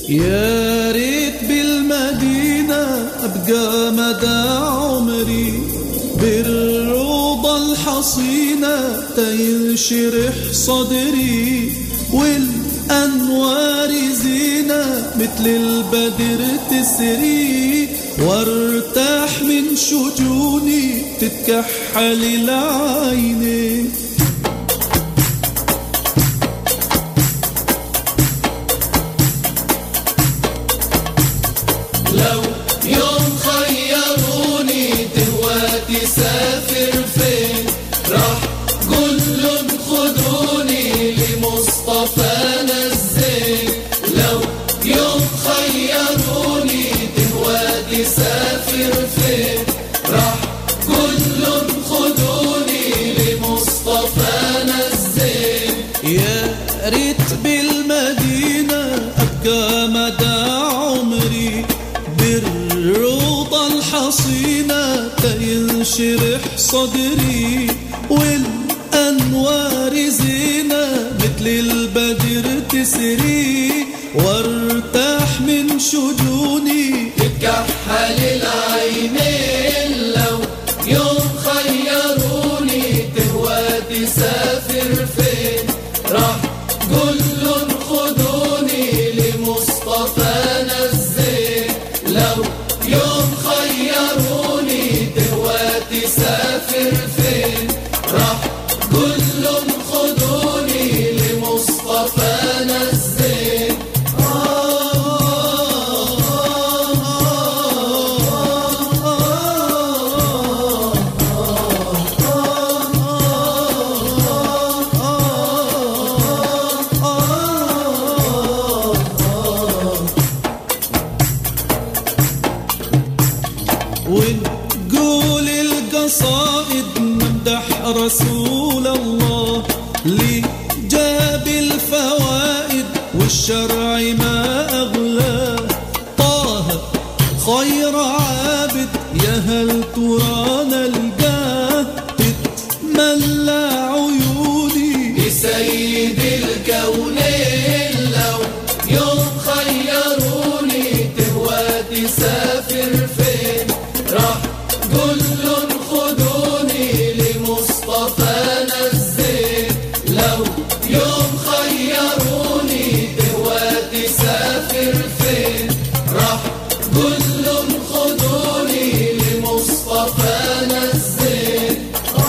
يا ريت بالمدينة أبقى مدى عمري، بالروضة الحصينة تينشرح صدري، والأنوار زينة مثل البدر تسري، وارتاح من شجوني تتكحل العيني. لو يوم خيروني دلوقتي سافر فين، راح كلهم خدوني لمصطفانا الزين. لو يوم خيروني دلوقتي سافر فين، راح كلهم خدوني لمصطفانا الزين. يا ريت بالمدينة أبقى مدى عمري، بالروضة الحصينة تينشرح صدري، والأنوار زينة مثل البدر تسري، وارتاح من شجوني تتكحل العينين. لو يوم خيروني دلوقتي سافر فين، راح كلهم خدوني لمصطفانا الزين. لو يوم خيروني دلوقتي سافر فين، راح كلهم خدوني لمصطفانا الزين. ونقول القصائد نمدح رسول الله، اللي جاب الفوائد والشرع ما أغلاه. طه خير عابد يا هل ترى نلقاه، تتملى عيوني بسيد الكونين. لو يوم خيروني دلوقتي سافر فين، راح كلهم خدوني لمصطفانا الزين. لو يوم خيروني دلوقتي سافر فين، راح كلهم خدوني لمصطفانا الزين.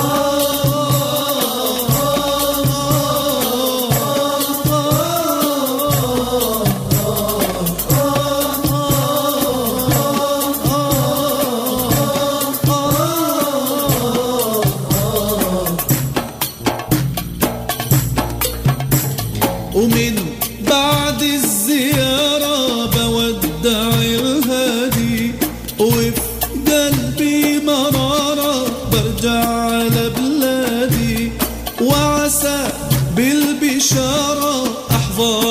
ومن بعد الزيارة بودع الهادي، وفي قلبي مرارة برجع على بلادي، وعسى بالبشارة أحظى